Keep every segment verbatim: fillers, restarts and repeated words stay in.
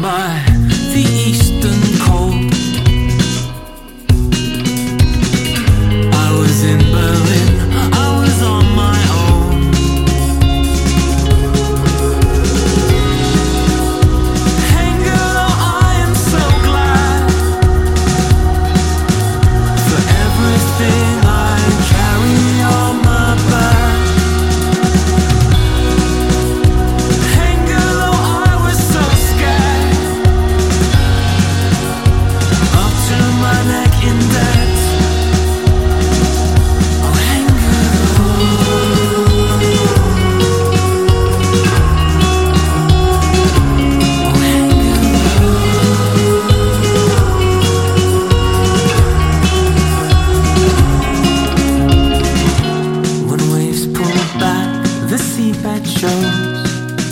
by the eastern cold. I was in Berlin, I was on my own. Hey girl, I am so glad for everything I carry on my back. Hey girl, I was so scared, up to my neck in debt. Oh, hey when waves pull back, the seabed shows.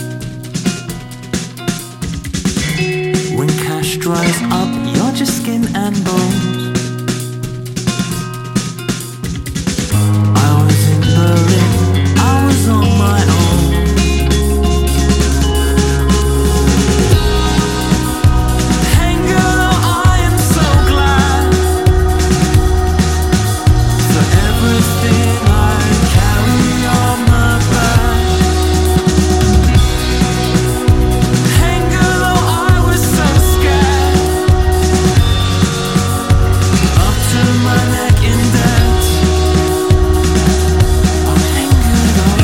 When cash dries up, you're just skin and bones. I was in Berlin, I was on my own. Hey girl, I am so glad for everything I carry on my back. Hey girl, I was so scared, up to my neck in debt. Oh, hey girl.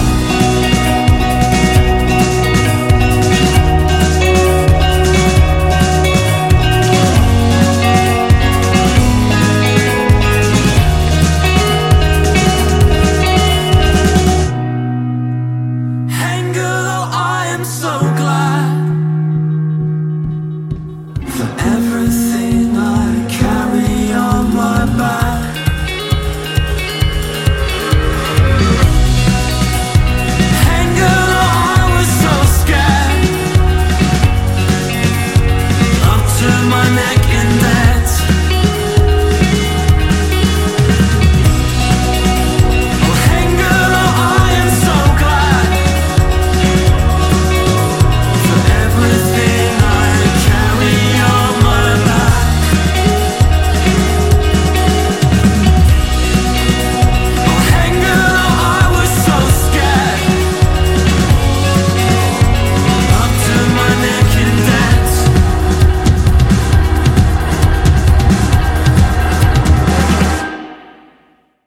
Hey girl, I am so glad for everything I carry on my back. Hey girl, I was so scared, up to my neck